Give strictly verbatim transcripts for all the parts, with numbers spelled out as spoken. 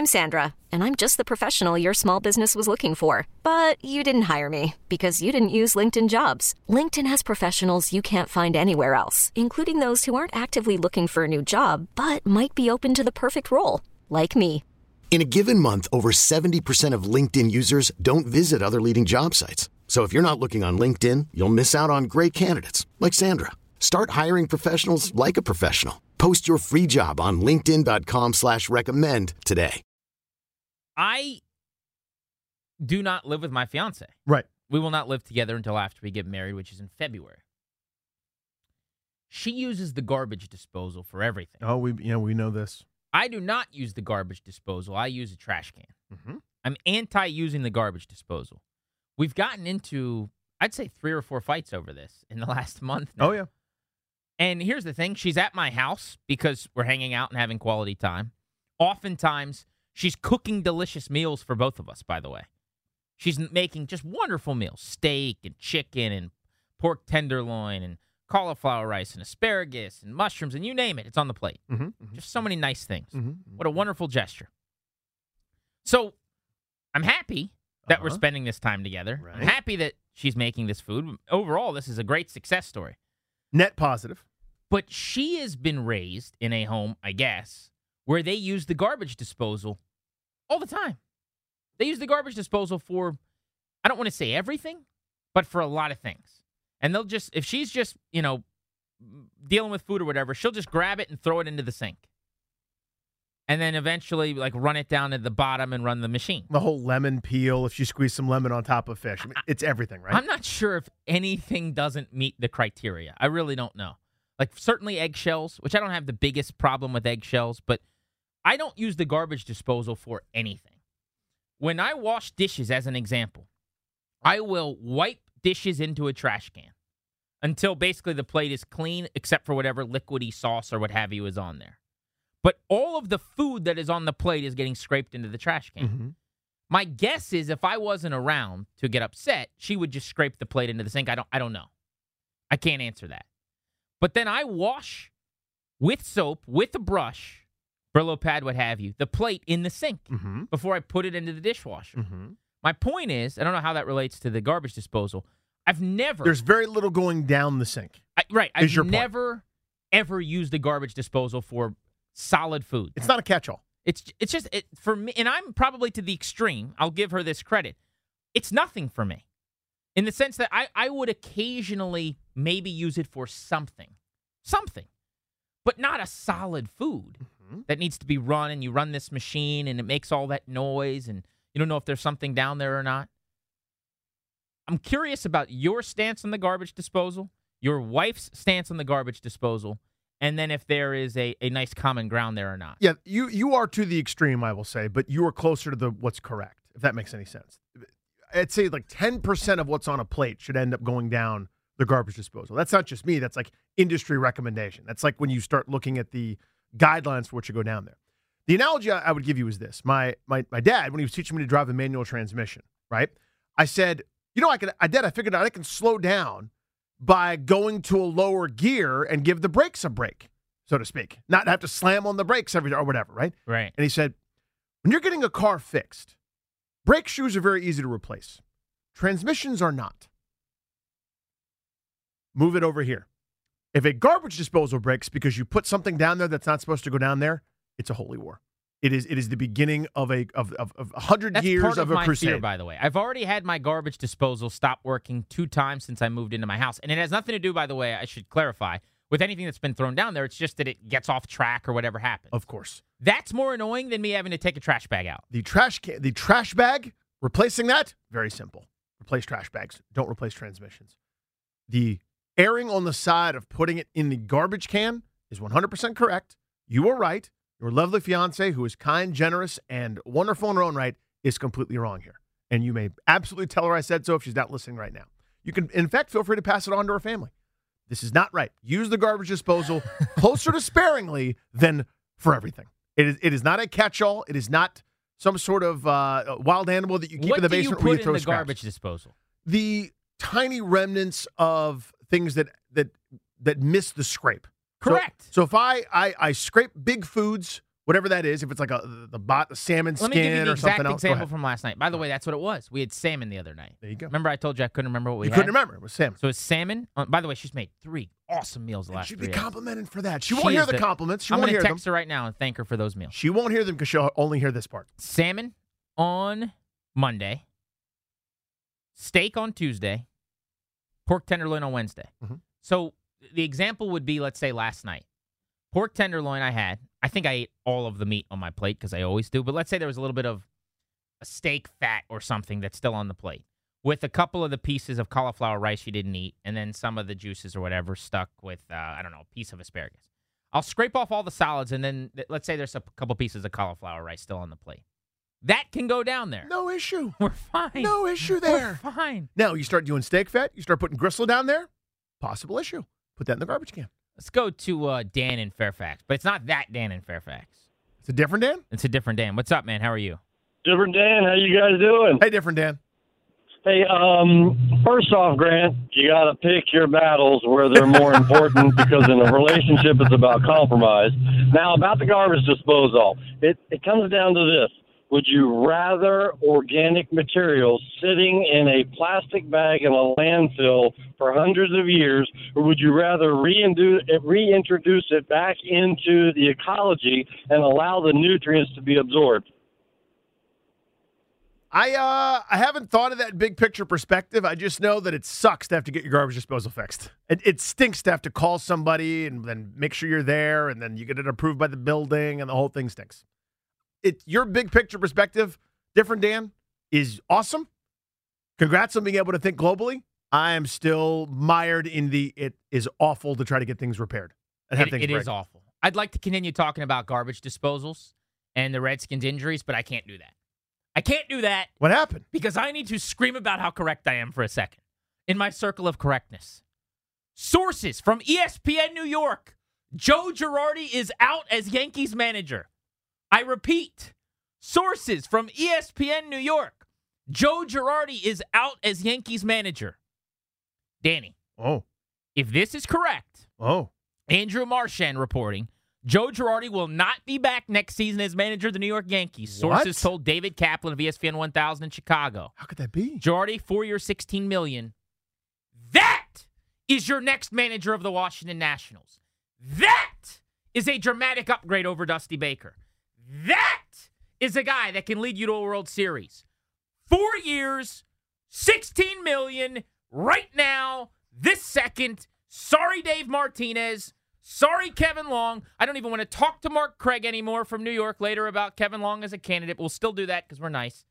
I'm Sandra, and I'm just the professional your small business was looking for. But you didn't hire me because you didn't use LinkedIn Jobs. LinkedIn has professionals you can't find anywhere else, including those who aren't actively looking for a new job, but might be open to the perfect role, like me. In a given month, over seventy percent of LinkedIn users don't visit other leading job sites. So if you're not looking on LinkedIn, you'll miss out on great candidates like Sandra. Start hiring professionals like a professional. Post your free job on linkedin.com slash recommend today. I do not live with my fiance. Right. We will not live together until after we get married, which is in February. She uses the garbage disposal for everything. Oh, we yeah, we know this. I do not use the garbage disposal. I use a trash can. Mm-hmm. I'm anti-using the garbage disposal. We've gotten into, I'd say, three or four fights over this in the last month now. Oh, yeah. And here's the thing. She's at my house because we're hanging out and having quality time. Oftentimes, she's cooking delicious meals for both of us, by the way. She's making just wonderful meals. Steak and chicken and pork tenderloin and cauliflower rice and asparagus and mushrooms and you name it. It's on the plate. Mm-hmm, mm-hmm. Just so many nice things. Mm-hmm, mm-hmm. What a wonderful gesture. So I'm happy that Uh-huh. we're spending this time together. Right. I'm happy that she's making this food. Overall, this is a great success story. Net positive. But she has been raised in a home, I guess, where they use the garbage disposal all the time. They use the garbage disposal for, I don't want to say everything, but for a lot of things. And they'll just, if she's just, you know, dealing with food or whatever, she'll just grab it and throw it into the sink. And then eventually, like, run it down to the bottom and run the machine. The whole lemon peel, if you squeeze some lemon on top of fish. I mean, it's everything, right? I'm not sure if anything doesn't meet the criteria. I really don't know. Like, certainly eggshells, which I don't have the biggest problem with eggshells, but I don't use the garbage disposal for anything. When I wash dishes, as an example, I will wipe dishes into a trash can until basically the plate is clean, except for whatever liquidy sauce or what have you is on there. But all of the food that is on the plate is getting scraped into the trash can. Mm-hmm. My guess is if I wasn't around to get upset, she would just scrape the plate into the sink. I don't I don't know. I can't answer that. But then I wash with soap, with a brush, Brillo pad, what have you, the plate in the sink Mm-hmm. before I put it into the dishwasher. Mm-hmm. My point is, I don't know how that relates to the garbage disposal. I've never... There's very little going down the sink. I, right. is I've your point. never, ever used the garbage disposal for solid food. It's not a catch-all. It's it's just, it, for me, and I'm probably to the extreme. I'll give her this credit. It's nothing for me. In the sense that I, I would occasionally maybe use it for something. Something. But not a solid food Mm-hmm. that needs to be run, and you run this machine, and it makes all that noise, and you don't know if there's something down there or not. I'm curious about your stance on the garbage disposal, your wife's stance on the garbage disposal, and then if there is a, a nice common ground there or not. Yeah, you you are to the extreme, I will say, but you are closer to the what's correct, if that makes any sense. I'd say like ten percent of what's on a plate should end up going down the garbage disposal. That's not just me. That's like industry recommendation. That's like when you start looking at the guidelines for what should go down there. The analogy I I would give you is this. My my my dad, when he was teaching me to drive a manual transmission, right? I said, you know, I could, I did, I figured out I can slow down by going to a lower gear and give the brakes a break, so to speak. Not have to slam on the brakes every or whatever, right? Right. And he said, when you're getting a car fixed, brake shoes are very easy to replace. Transmissions are not. Move it over here. If a garbage disposal breaks because you put something down there that's not supposed to go down there, it's a holy war. It is it is the beginning of a of of, of a hundred That's years part of, of a my crusade. fear, by the way. I've already had my garbage disposal stop working two times since I moved into my house. And it has nothing to do, by the way, I should clarify, with anything that's been thrown down there. It's just that it gets off track or whatever happens. Of course. That's more annoying than me having to take a trash bag out. The trash can, the trash bag, replacing that, very simple. Replace trash bags. Don't replace transmissions. The erring on the side of putting it in the garbage can is one hundred percent correct. You are right. Your lovely fiance, who is kind, generous, and wonderful in her own right, is completely wrong here. And you may absolutely tell her I said so if she's not listening right now. You can, in fact, feel free to pass it on to her family. This is not right. Use the garbage disposal closer to sparingly than for everything. It is it is not a catch-all. It is not some sort of uh, wild animal that you keep what in the do you basement put where you in throw the scraps. garbage disposal? The tiny remnants of things that that that miss the scrape. Correct. So, so if I, I I scrape big foods, whatever that is, if it's like a the bot, the salmon Let me give you skin the or exact something else. Go example ahead. from last night. By the way, that's what it was. We had salmon the other night. There you go. Remember I told you I couldn't remember what we You had? couldn't remember. It was salmon. So it's salmon. Uh, by the way, she's made three awesome meals the last She'd three be days. complimented for that. She, She won't hear is the, the- compliments. She I'm won't going hear to them. text her right now and thank her for those meals. She won't hear them because she'll only hear this part. Salmon on Monday, steak on Tuesday, pork tenderloin on Wednesday. Mhm. So the example would be, let's say last night, pork tenderloin I had. I think I ate all of the meat on my plate because I always do. But let's say there was a little bit of a steak fat or something that's still on the plate with a couple of the pieces of cauliflower rice you didn't eat and then some of the juices or whatever stuck with, uh, I don't know, a piece of asparagus. I'll scrape off all the solids and then th- let's say there's a couple pieces of cauliflower rice still on the plate. That can go down there. No issue. We're fine. No issue there. We're fine. Now, you start doing steak fat, you start putting gristle down there, possible issue. Put that in the garbage can. Let's go to uh, Dan in Fairfax. But it's not that Dan in Fairfax. It's a different Dan? It's a different Dan. What's up, man? How are you? Different Dan, how you guys doing? Hey, different Dan. Hey, um, first off, Grant, you got to pick your battles where they're more important because in a relationship it's about compromise. Now, about the garbage disposal, it, it comes down to this. Would you rather organic materials sitting in a plastic bag in a landfill for hundreds of years, or would you rather reintroduce it, reintroduce it back into the ecology and allow the nutrients to be absorbed? I uh I haven't thought of that big picture perspective. I just know that it sucks to have to get your garbage disposal fixed. It, it stinks to have to call somebody and then make sure you're there, and then you get it approved by the building, and the whole thing stinks. It your big picture perspective, different Dan, is awesome. Congrats on being able to think globally. I am still mired in the it is awful to try to get things repaired and have It, things it break. is awful. I'd like to continue talking about garbage disposals and the Redskins' injuries, but I can't do that. I can't do that What happened? because I need to scream about how correct I am for a second in my circle of correctness. Sources from E S P N New York. Joe Girardi is out as Yankees manager. I repeat, sources from E S P N New York. Joe Girardi is out as Yankees manager. Danny, Oh, if this is correct, oh, Andrew Marchand reporting, Joe Girardi will not be back next season as manager of the New York Yankees. Sources What? told David Kaplan of E S P N one thousand in Chicago. how could that be? Girardi, four years, sixteen million dollars. That is your next manager of the Washington Nationals. That is a dramatic upgrade over Dusty Baker. That is a guy that can lead you to a World Series. Four years, sixteen million dollars right now, this second. Sorry, Dave Martinez. Sorry, Kevin Long. I don't even want to talk to Mark Craig anymore from New York later about Kevin Long as a candidate. We'll still do that because we're nice.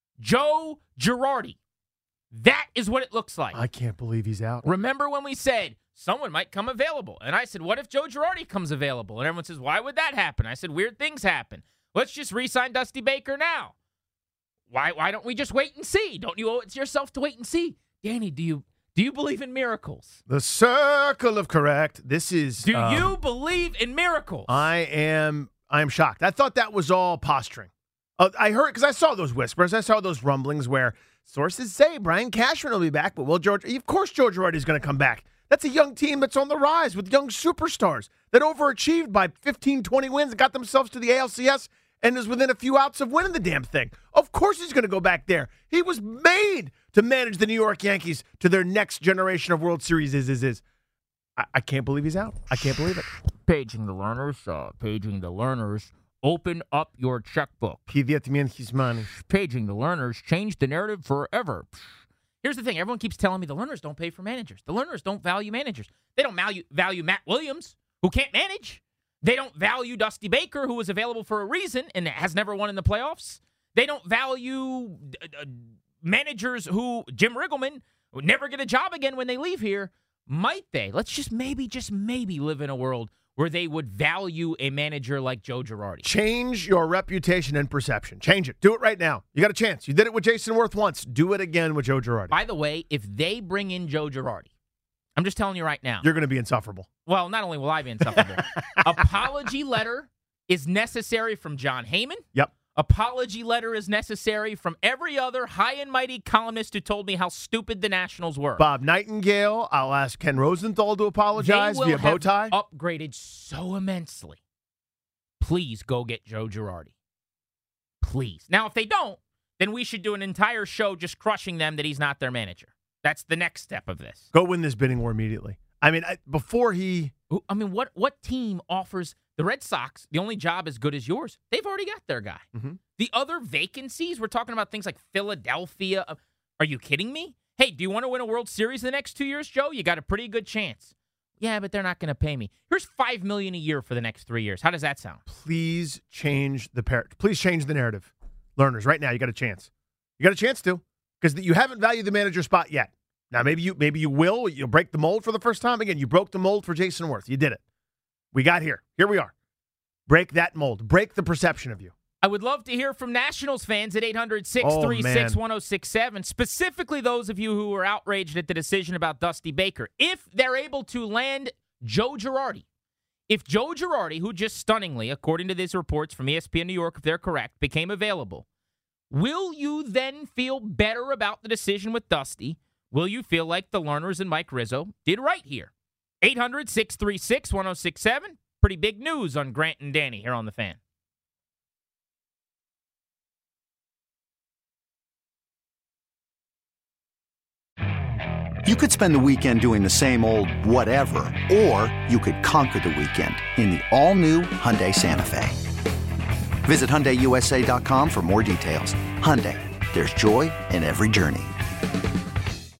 Joe Girardi. That is what it looks like. I can't believe he's out. Remember when we said someone might come available? And I said, what if Joe Girardi comes available? And everyone says, why would that happen? I said, weird things happen. Let's just re-sign Dusty Baker now. Why why don't we just wait and see? Don't you owe it to yourself to wait and see? Danny, do you do you believe in miracles? The circle of correct. This is. Do um, you believe in miracles? I am. I am shocked. I thought that was all posturing. Uh, I heard because I saw those whispers. I saw those rumblings where sources say Brian Cashman will be back, but will George? Of course, Joe Girardi is going to come back. That's a young team that's on the rise with young superstars that overachieved by fifteen, twenty wins and got themselves to the A L C S and is within a few outs of winning the damn thing. Of course he's going to go back there. He was made to manage the New York Yankees to their next generation of World Series. Is, is, is. I, I can't believe he's out. I can't believe it. Paging the learners, uh, paging the learners. Open up your checkbook. Pide me his money. Paging the learners. Change the narrative forever. Here's the thing. Everyone keeps telling me the learners don't pay for managers. The learners don't value managers. They don't value, value Matt Williams, who can't manage. They don't value Dusty Baker, who was available for a reason and has never won in the playoffs. They don't value uh, managers who, Jim Riggleman, would never get a job again when they leave here. Might they? Let's just maybe, just maybe live in a world where they would value a manager like Joe Girardi. Change your reputation and perception. Change it. Do it right now. You got a chance. You did it with Jason Worth once. Do it again with Joe Girardi. By the way, if they bring in Joe Girardi, I'm just telling you right now. You're going to be insufferable. Well, not only will I be insufferable, apology letter is necessary from John Heyman. Yep. Apology letter is necessary from every other high and mighty columnist who told me how stupid the Nationals were. Bob Nightingale. I'll ask Ken Rosenthal to apologize they will via have Bowtie. upgraded so immensely please go get Joe Girardi. Please. Now, if they don't, then we should do an entire show just crushing them that he's not their manager. That's the next step of this. Go win this bidding war immediately. I mean, I, before he... I mean, what what team offers the Red Sox the only job as good as yours? They've already got their guy. Mm-hmm. The other vacancies, we're talking about things like Philadelphia. Are you kidding me? Hey, do you want to win a World Series the next two years, Joe? You got a pretty good chance. Yeah, but they're not going to pay me. Here's five million dollars a year for the next three years. How does that sound? Please change the par- Please change the narrative. Learners, right now, you got a chance. You got a chance to, because you haven't valued the manager spot yet. Now, maybe you maybe you will. You'll break the mold for the first time. Again, you broke the mold for Jason Worth. You did it. We got here. Here we are. Break that mold. Break the perception of you. I would love to hear from Nationals fans at eight hundred, six three six, one oh six seven, specifically those of you who were outraged at the decision about Dusty Baker. If they're able to land Joe Girardi, if Joe Girardi, who just stunningly, according to these reports from E S P N New York, if they're correct, became available, will you then feel better about the decision with Dusty? Will you feel like the Learners and Mike Rizzo did right here? eight hundred, six three six, one oh six seven. Pretty big news on Grant and Danny here on The Fan. You could spend the weekend doing the same old whatever, or you could conquer the weekend in the all-new Hyundai Santa Fe. Visit Hyundai U S A dot com for more details. Hyundai, there's joy in every journey.